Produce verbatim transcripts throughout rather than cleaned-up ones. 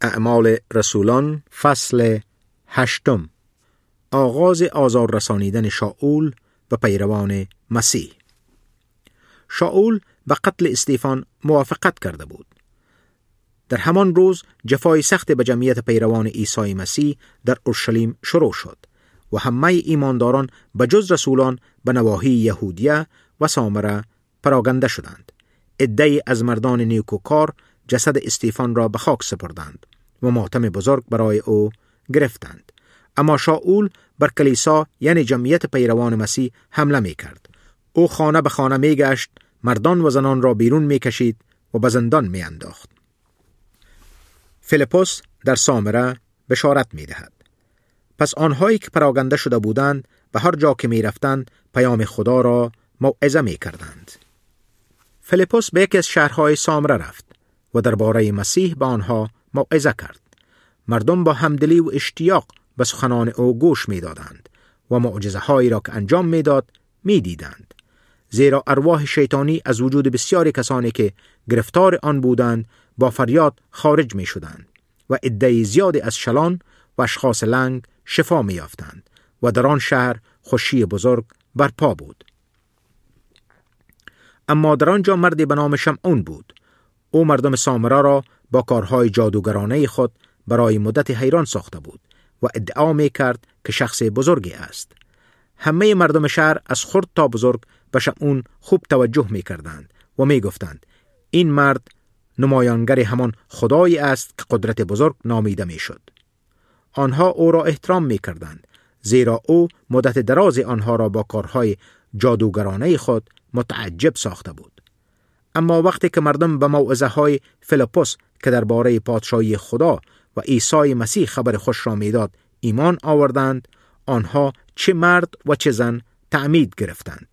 اعمال رسولان فصل هشتم. آغاز آزار رسانیدن شاول و پیروان مسیح. شاول به قتل استیفان موافقت کرده بود. در همان روز جفای سخت به جمعیت پیروان عیسی مسیح در اورشلیم شروع شد و همه ایمانداران به جز رسولان به نواحی یهودیه و سامره پراگنده شدند. عده‌ای از مردان نیکوکار جسد استیفان را به خاک سپردند و ماتم بزرگ برای او گرفتند. اما شاول بر کلیسا یعنی جمعیت پیروان مسیح حمله می کرد. او خانه به خانه می گشت، مردان و زنان را بیرون می کشید و به زندان می انداخت. فیلیپوس در سامره بشارت می دهد. پس آنهایی که پراگنده شده بودند به هر جا که می رفتند پیام خدا را موعظه می کردند. فیلیپوس به یکی از شهرهای سامره رفت و درباره مسیح به آنها موعظه کرد. مردم با همدلی و اشتیاق به سخنان او گوش می دادند و معجزه هایی را که انجام می داد می دیدند. زیرا ارواح شیطانی از وجود بسیاری کسانی که گرفتار آن بودند با فریاد خارج می شدند و عده زیادی از شلان و اشخاص لنگ شفا می یافتند و در آن شهر خوشی بزرگ برپا بود. اما در آنجا مردی به نام شمعون بود. او مردم سامره را با کارهای جادوگرانه خود برای مدت حیران ساخته بود و ادعا می کرد که شخص بزرگی است. همه مردم شهر از خرد تا بزرگ به شمعون خوب توجه می کردند و می گفتند این مرد نمایانگر همان خدایی است که قدرت بزرگ نامیده می شد. آنها او را احترام می کردند زیرا او مدت دراز آنها را با کارهای جادوگرانه خود متعجب ساخته بود. اما وقتی که مردم به موعظه های فیلیپوس که درباره پادشاهی خدا و عیسی مسیح خبر خوش را میداد ایمان آوردند، آنها چه مرد و چه زن تعمید گرفتند.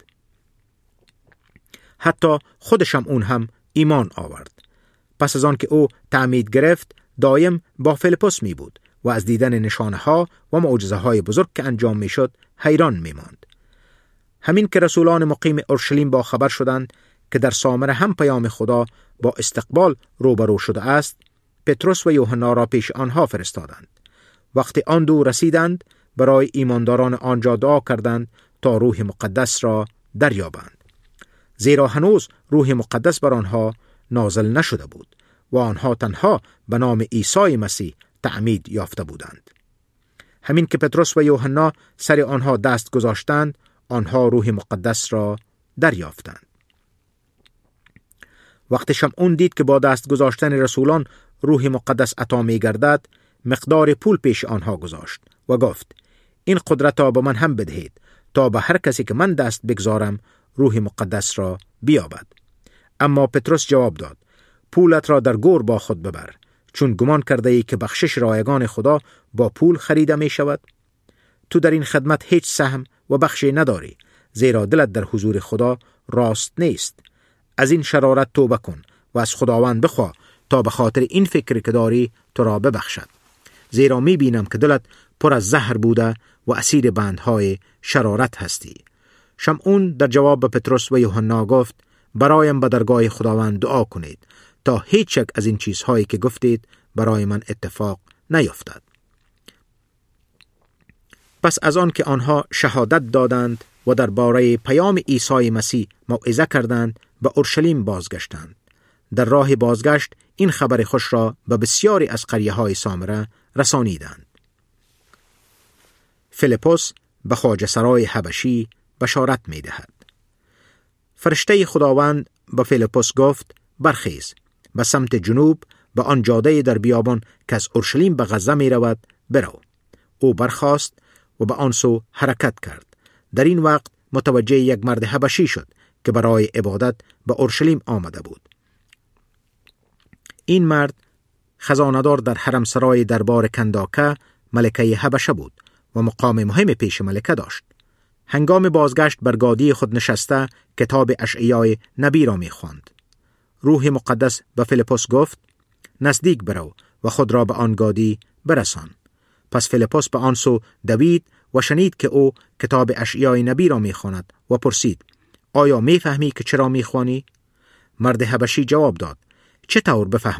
حتی خود شمعون هم ایمان آورد. پس از آن که او تعمید گرفت دایم با فیلیپوس می بود و از دیدن نشانه ها و معجزه های بزرگ که انجام می شد حیران می ماند. همین که رسولان مقیم اورشلیم با خبر شدند که در سامره هم پیام خدا با استقبال روبرو شده است، پتروس و یوحنا را پیش آنها فرستادند. وقتی آن دو رسیدند برای ایمانداران آنجا دعا کردند تا روح مقدس را دریابند، زیرا هنوز روح مقدس بر آنها نازل نشده بود و آنها تنها به نام عیسی مسیح تعمید یافته بودند. همین که پتروس و یوحنا سر آنها دست گذاشتند، آنها روح مقدس را دریافتند. وقتی شمعون دید که با دست گذاشتن رسولان روح مقدس عطا می گردد، مقدار پول پیش آنها گذاشت و گفت این قدرت را به من هم بدهید تا به هر کسی که من دست بگذارم روح مقدس را بیابد. اما پتروس جواب داد پولت را در گور با خود ببر، چون گمان کرده ای که بخشش رایگان خدا با پول خریده می شود. تو در این خدمت هیچ سهم و بخشی نداری، زیرا دلت در حضور خدا راست نیست. از این شرارت توبه کن و از خداوند بخواه تا به خاطر این فکر که داری تو را ببخشد، زیرا می بینم که دلت پر از زهر بوده و اسیر بندهای شرارت هستی. شمعون در جواب به پتروس و یوحنا گفت برایم به درگاه خداوند دعا کنید تا هیچ یک از این چیزهایی که گفتید برای من اتفاق نیفتد. پس از آن که آنها شهادت دادند و درباره پیام عیسی مسیح موعظه کردند به اورشلیم بازگشتند. در راه بازگشت این خبر خوش را به بسیاری از قریه‌های سامره رسانیدند. فیلیپوس به خواجه سرای حبشی بشارت می دهد. فرشته خداوند به فیلیپوس گفت برخیز به سمت جنوب به آن جاده در بیابان که از اورشلیم به غزه می رود برو. او برخاست و به آن سو حرکت کرد. در این وقت متوجه یک مرد حبشی شد که برای عبادت به اورشلیم آمده بود. این مرد خزاندار در حرم سرای دربار کنداکه ملکه حبشه بود و مقام مهم پیش ملکه داشت. هنگام بازگشت بر گادی خود نشسته کتاب اشعیای نبی را می خواند. روح مقدس به فیلیپوس گفت نزدیک برو و خود را به آن گادی برسان. پس فیلیپوس به آن سو دوید و شنید که او کتاب اشعیای نبی را می خواند و پرسید آیا می فهمی که چرا می خوانی؟ مرد حبشی جواب داد چطور بفهمم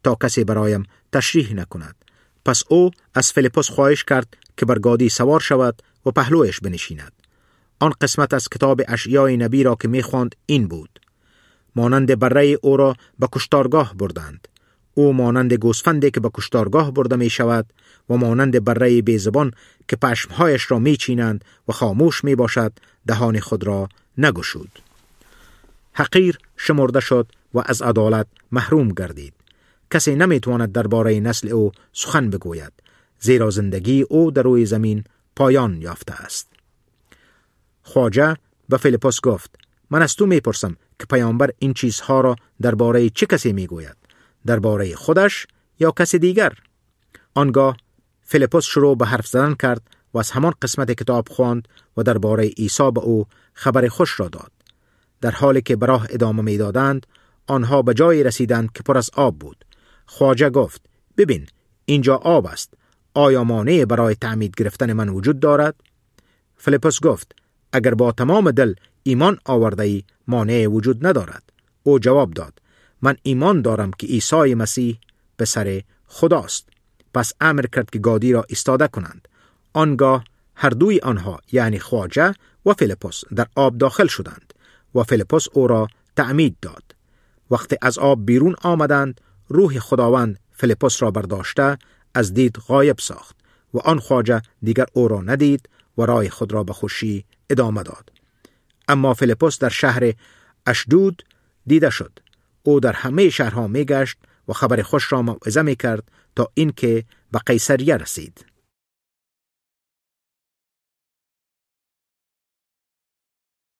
تا کسی برایم تشریح نکند. پس او از فیلیپوس خواهش کرد که بر گادی سوار شود و پهلویش بنشیند. آن قسمت از کتاب اشعیای نبی را که می‌خواند این بود: مانند بره او را به کشتارگاه بردند. او مانند گوسفندی که به کشتارگاه برده می شود و مانند بره بیزبان که پشمهایش را می چینند و خاموش می باشد دهان خود را نگشود. حقیر شمرده شد و از عدالت محروم گردید. کسی نمی تواند درباره نسل او سخن بگوید، زیرا زندگی او در روی زمین پایان یافته است. خواجه به فیلیپوس گفت: من از تو می پرسم که پیامبر این چیزها را درباره چه کسی می گوید؟ درباره خودش یا کسی دیگر؟ آنگاه فیلیپوس شروع به حرف زدن کرد و از همان قسمت کتاب خواند و درباره عیسی به او خبر خوش را داد. در حالی که به راه ادامه می دادند، آنها به جایی رسیدند که پر از آب بود. خواجه گفت: ببین، اینجا آب است. آیا مانعی برای تعمید گرفتن من وجود دارد؟ فیلیپوس گفت: اگر با تمام دل ایمان آورده‌ای مانعی وجود ندارد. او جواب داد: من ایمان دارم که عیسی مسیح پسر خداست. پس امر کرد که گادی را ایستاده کنند. آنگاه هر دوی آنها، یعنی خواجه و فیلیپوس، در آب داخل شدند و فیلیپوس او را تعمید داد. وقتی از آب بیرون آمدند، روح خداوند فیلیپوس را برداشته از دید غایب ساخت و آن خواجه دیگر او را ندید و راه خود را به خوشی ادامه داد. اما فیلیپوس در شهر اشدود دیده شد. او در همه شهرها می گشت و خبر خوش را موعظه می کرد تا اینکه به قیصریه رسید.